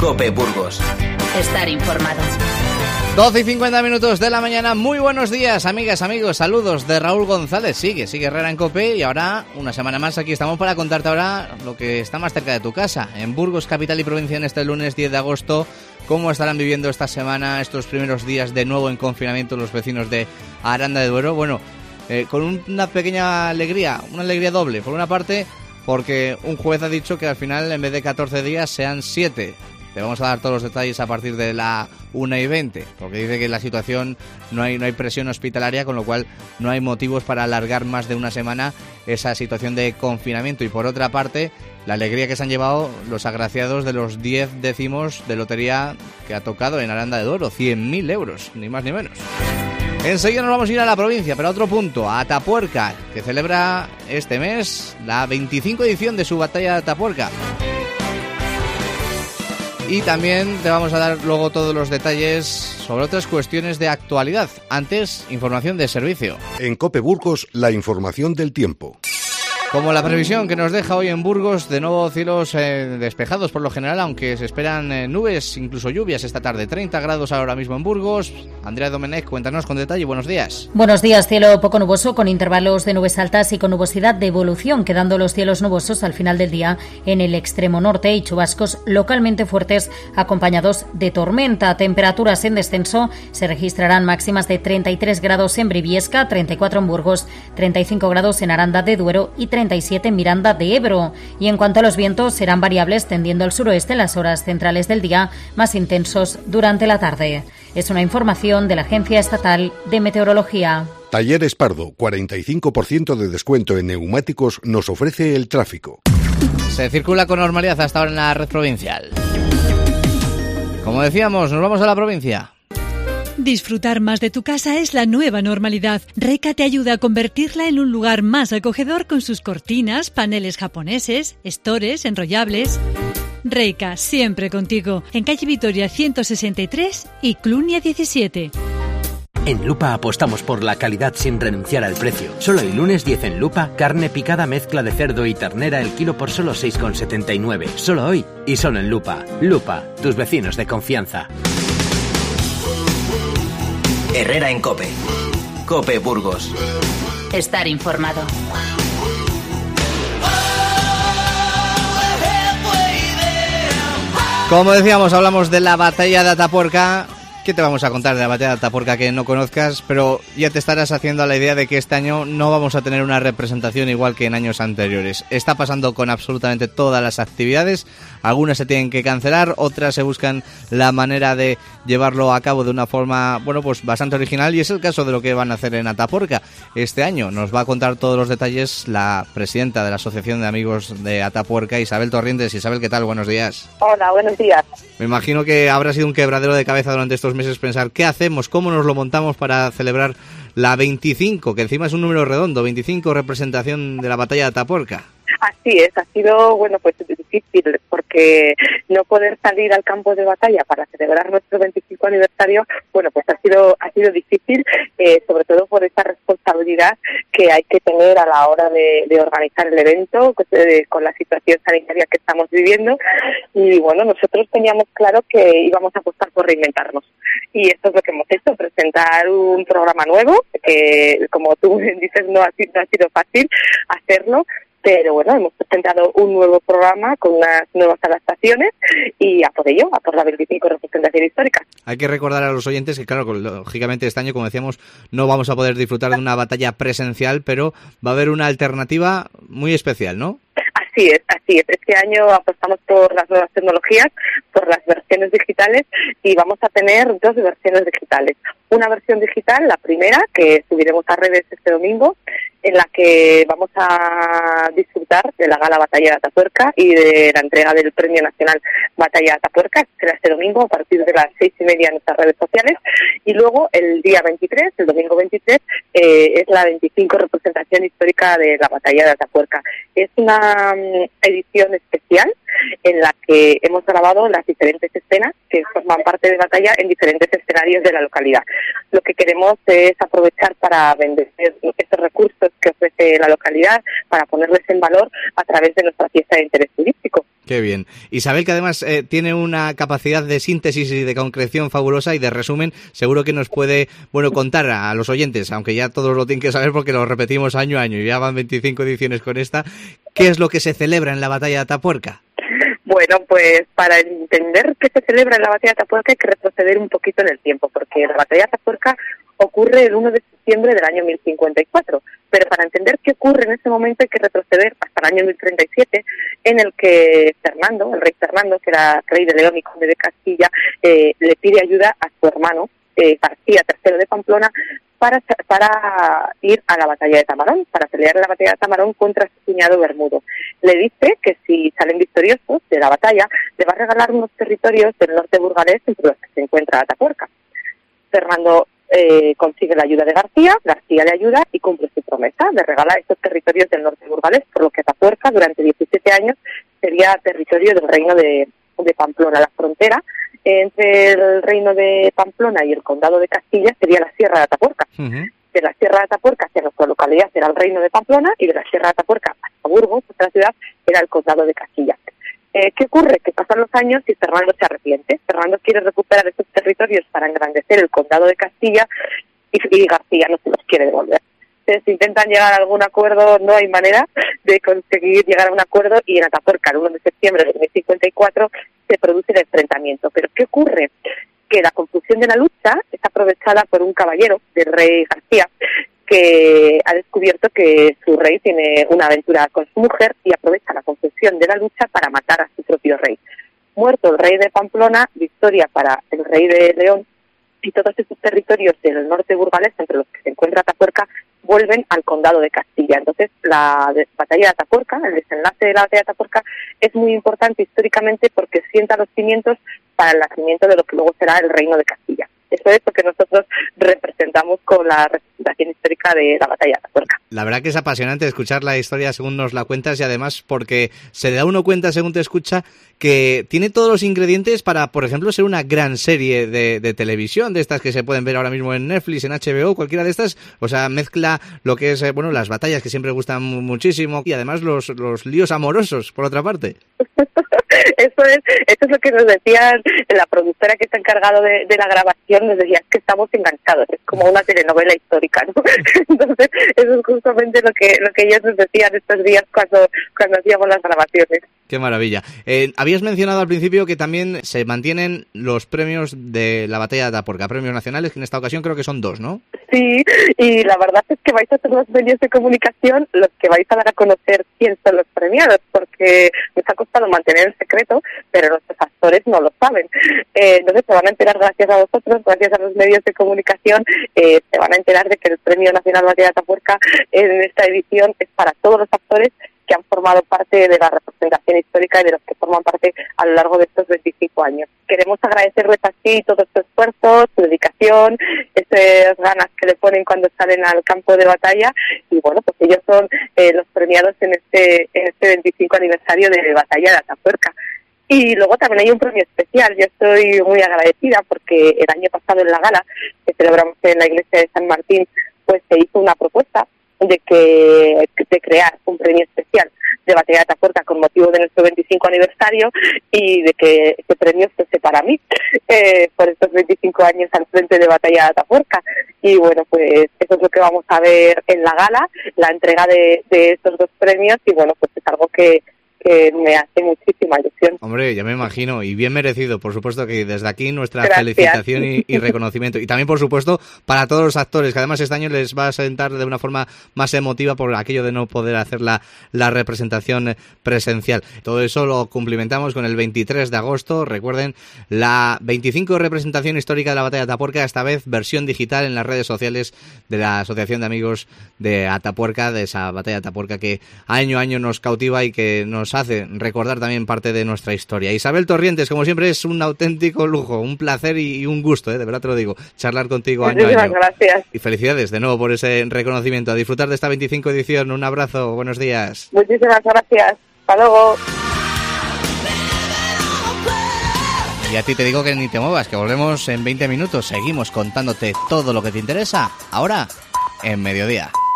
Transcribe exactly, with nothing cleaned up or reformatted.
COPE Burgos. Estar informado. doce y cincuenta minutos de la mañana. Muy buenos días, amigas, amigos. Saludos de Raúl González. Sigue, sigue Herrera en COPE. Y ahora, una semana más, aquí estamos para contarte ahora lo que está más cerca de tu casa. En Burgos, capital y provincia, en este lunes diez de agosto. ¿Cómo estarán viviendo esta semana, estos primeros días de nuevo en confinamiento los vecinos de Aranda de Duero? Bueno, eh, con una pequeña alegría, una alegría doble. Por una parte, porque un juez ha dicho que al final, en vez de catorce días, sean siete. Te vamos a dar todos los detalles a partir de la una y veinte, porque dice que en la situación no hay, no hay presión hospitalaria, con lo cual no hay motivos para alargar más de una semana esa situación de confinamiento. Y por otra parte, la alegría que se han llevado los agraciados de los diez décimos de lotería que ha tocado en Aranda de Duero, cien mil euros, ni más ni menos. Enseguida nos vamos a ir a la provincia, pero a otro punto, a Atapuerca, que celebra este mes la veinticinco edición de su batalla de Atapuerca. Y también te vamos a dar luego todos los detalles sobre otras cuestiones de actualidad. Antes, información de servicio. En COPE Burgos, la información del tiempo. Como la previsión que nos deja hoy en Burgos, de nuevo cielos eh, despejados por lo general, aunque se esperan eh, nubes, incluso lluvias esta tarde. treinta grados ahora mismo en Burgos. Andrea Domenech, cuéntanos con detalle. Buenos días. Buenos días. Cielo poco nuboso con intervalos de nubes altas y con nubosidad de evolución, quedando los cielos nubosos al final del día en el extremo norte y chubascos localmente fuertes acompañados de tormenta. Temperaturas en descenso, se registrarán máximas de treinta y tres grados en Briviesca, treinta y cuatro en Burgos, treinta y cinco grados en Aranda de Duero y treinta y siete en Miranda de Ebro. Y en cuanto a los vientos, serán variables tendiendo al suroeste en las horas centrales del día, más intensos durante la tarde. Es una información de la Agencia Estatal de Meteorología. Talleres Pardo, cuarenta y cinco por ciento de descuento en neumáticos nos ofrece el tráfico. Se circula con normalidad hasta ahora en la red provincial. Como decíamos, nos vamos a la provincia. Disfrutar más de tu casa es la nueva normalidad. Reika te ayuda a convertirla en un lugar más acogedor con sus cortinas, paneles japoneses, estores, enrollables. Reika, siempre contigo. En calle Vitoria ciento sesenta y tres y Clunia diecisiete. En Lupa apostamos por la calidad sin renunciar al precio. Solo el lunes diez en Lupa, carne picada mezcla de cerdo y ternera el kilo por solo seis con setenta y nueve. Solo hoy y solo en Lupa. Lupa, tus vecinos de confianza. Herrera en COPE. COPE Burgos. Estar informado. Como decíamos, hablamos de la batalla de Atapuerca. ¿Qué te vamos a contar de la batalla de Atapuerca que no conozcas? Pero ya te estarás haciendo a la idea de que este año no vamos a tener una representación igual que en años anteriores. Está pasando con absolutamente todas las actividades. Algunas se tienen que cancelar, otras se buscan la manera de llevarlo a cabo de una forma, bueno, pues bastante original, y es el caso de lo que van a hacer en Atapuerca este año. Nos va a contar todos los detalles la presidenta de la Asociación de Amigos de Atapuerca, Isabel Torrientes. Isabel, ¿qué tal? Buenos días. Hola, buenos días. Me imagino que habrá sido un quebradero de cabeza durante estos meses pensar qué hacemos, cómo nos lo montamos para celebrar la veinticinco, que encima es un número redondo, veinticinco representación de la batalla de Atapuerca. Así es, ha sido, bueno, pues difícil, porque no poder salir al campo de batalla para celebrar nuestro veinticinco aniversario, bueno, pues ha sido ha sido difícil, eh, sobre todo por esa responsabilidad que hay que tener a la hora de, de organizar el evento, pues, eh, con la situación sanitaria que estamos viviendo. Y bueno, nosotros teníamos claro que íbamos a apostar por reinventarnos. Y esto es lo que hemos hecho, presentar un programa nuevo, que como tú dices no ha sido, no ha sido fácil hacerlo, pero bueno, hemos presentado un nuevo programa con unas nuevas adaptaciones y a por ello, a por la veinticinco representación histórica. Hay que recordar a los oyentes que, claro, lógicamente este año, como decíamos, no vamos a poder disfrutar de una batalla presencial, pero va a haber una alternativa muy especial, ¿no? Así es, así es. Este año apostamos por las nuevas tecnologías, por las versiones digitales, y vamos a tener dos versiones digitales. Una versión digital, la primera, que subiremos a redes este domingo, en la que vamos a disfrutar de la gala Batalla de Atapuerca y de la entrega del Premio Nacional Batalla de Atapuerca. Será este domingo a partir de las seis y media en nuestras redes sociales. Y luego el día veintitrés, el domingo veintitrés, eh, es la veinticinco representación histórica de la Batalla de Atapuerca. Es una um, edición especial en la que hemos grabado las diferentes escenas que forman parte de Batalla en diferentes escenarios de la localidad. Lo que queremos es aprovechar para vender estos recursos que ofrece la localidad, para ponerles en valor a través de nuestra fiesta de interés turístico. Qué bien. Isabel, que además eh, tiene una capacidad de síntesis y de concreción fabulosa y de resumen, seguro que nos puede, bueno, contar a los oyentes, aunque ya todos lo tienen que saber porque lo repetimos año a año, y ya van veinticinco ediciones con esta, ¿qué es lo que se celebra en la Batalla de Atapuerca? Bueno, pues para entender qué se celebra en la Batalla de Atapuerca hay que retroceder un poquito en el tiempo, porque la Batalla de Atapuerca ocurre el uno de septiembre del año mil cincuenta y cuatro, pero para entender qué ocurre en ese momento hay que retroceder hasta el año mil treinta y siete, en el que Fernando, el rey Fernando, que era rey de León y conde de Castilla, eh, le pide ayuda a su hermano, eh, García tercero de Pamplona, para para ir a la batalla de Tamarón, para pelear en la batalla de Tamarón contra su cuñado Bermudo. Le dice que si salen victoriosos de la batalla, le va a regalar unos territorios del norte burgalés entre los que se encuentra Atapuerca. Fernando eh, consigue la ayuda de García, García le ayuda y cumple su promesa, le regala estos territorios del norte burgalés, por lo que Atapuerca durante diecisiete años sería territorio del reino de, de Pamplona. La frontera entre el reino de Pamplona y el condado de Castilla sería la Sierra de Atapuerca. Uh-huh. De la Sierra de Atapuerca hacia nuestra localidad era el reino de Pamplona, y de la Sierra de Atapuerca hasta Burgos, otra ciudad, era el condado de Castilla. Eh, ¿Qué ocurre? Que pasan los años y Fernando se arrepiente. Fernando quiere recuperar estos territorios para engrandecer el condado de Castilla y, y García no se los quiere devolver. Entonces intentan llegar a algún acuerdo, no hay manera de conseguir llegar a un acuerdo, y en Atapuerca, el uno de septiembre de mil cincuenta y cuatro, se produce el enfrentamiento. ¿Pero qué ocurre? Que la confusión de la lucha es aprovechada por un caballero del rey García, que ha descubierto que su rey tiene una aventura con su mujer y aprovecha la confusión de la lucha para matar a su propio rey. Muerto el rey de Pamplona, victoria para el rey de León, y todos esos territorios del norte burgalés, entre los que se encuentra Atapuerca, vuelven al condado de Castilla. Entonces, la de, batalla de Atapuerca, el desenlace de la batalla de Atapuerca, es muy importante históricamente porque sienta los cimientos para el nacimiento de lo que luego será el reino de Castilla. Eso es lo que nosotros representamos con la representación histórica de la batalla de Atapuerca. La verdad que es apasionante escuchar la historia según nos la cuentas, y además porque se da uno cuenta según te escucha que tiene todos los ingredientes para, por ejemplo, ser una gran serie de, de televisión, de estas que se pueden ver ahora mismo en Netflix, en H B O, cualquiera de estas. O sea, mezcla lo que es, bueno, las batallas, que siempre gustan muchísimo, y además los, los líos amorosos, por otra parte. Eso es, eso es lo que nos decían la productora que está encargado de, de la grabación, nos decía que estamos enganchados, es como una telenovela histórica, ¿no? Entonces, eso es justamente lo que lo que ellos nos decían estos días cuando, cuando hacíamos las grabaciones. Qué maravilla. Eh, habías mencionado al principio que también se mantienen los premios de la batalla de Atapuerca, premios nacionales, que en esta ocasión creo que son dos, ¿no? Sí, y la verdad es que vais a ser los medios de comunicación los que vais a dar a conocer quién son los premiados, porque nos ha costado mantener el secreto, pero nuestros actores no lo saben. Eh, entonces se van a enterar gracias a vosotros, gracias a los medios de comunicación, eh, se van a enterar de que el Premio Nacional Batalla de Atapuerca en esta edición es para todos los actores que han formado parte de la representación histórica y de los que forman parte a lo largo de estos veinticinco años. Queremos agradecerles así todo su esfuerzo, su dedicación, esas ganas que le ponen cuando salen al campo de batalla, y bueno, pues ellos son eh, los premiados en este en este veinticinco aniversario de Batalla de Atapuerca. Y luego también hay un premio especial. Yo estoy muy agradecida porque el año pasado en la gala que celebramos en la iglesia de San Martín, pues se hizo una propuesta de que de crear un premio especial de Batalla de Atapuerca con motivo de nuestro veinticinco aniversario, y de que este premio fuese para mí eh, por estos veinticinco años al frente de Batalla de Atapuerca. Y bueno, pues eso es lo que vamos a ver en la gala, la entrega de, de estos dos premios, y bueno, pues es algo que que me hace muchísima ilusión. Hombre, ya me imagino, y bien merecido, por supuesto, que desde aquí nuestra Gracias. felicitación y, y reconocimiento. Y también, por supuesto, para todos los actores, que además este año les va a sentar de una forma más emotiva por aquello de no poder hacer la, la representación presencial. Todo eso lo cumplimentamos con el veintitrés de agosto. Recuerden, la veinticinco representación histórica de la Batalla de Atapuerca, esta vez versión digital en las redes sociales de la Asociación de Amigos de Atapuerca, de esa Batalla de Atapuerca que año a año nos cautiva y que nos hace recordar también parte de nuestra historia. Isabel Torrientes, como siempre, es un auténtico lujo, un placer y un gusto, ¿eh? De verdad te lo digo, charlar contigo año a año. Gracias. Y felicidades de nuevo por ese reconocimiento. A disfrutar de esta veinticinco edición. Un abrazo, buenos días. Muchísimas gracias. Hasta luego. Y a ti te digo que ni te muevas, que volvemos en veinte minutos. Seguimos contándote todo lo que te interesa, ahora en Mediodía.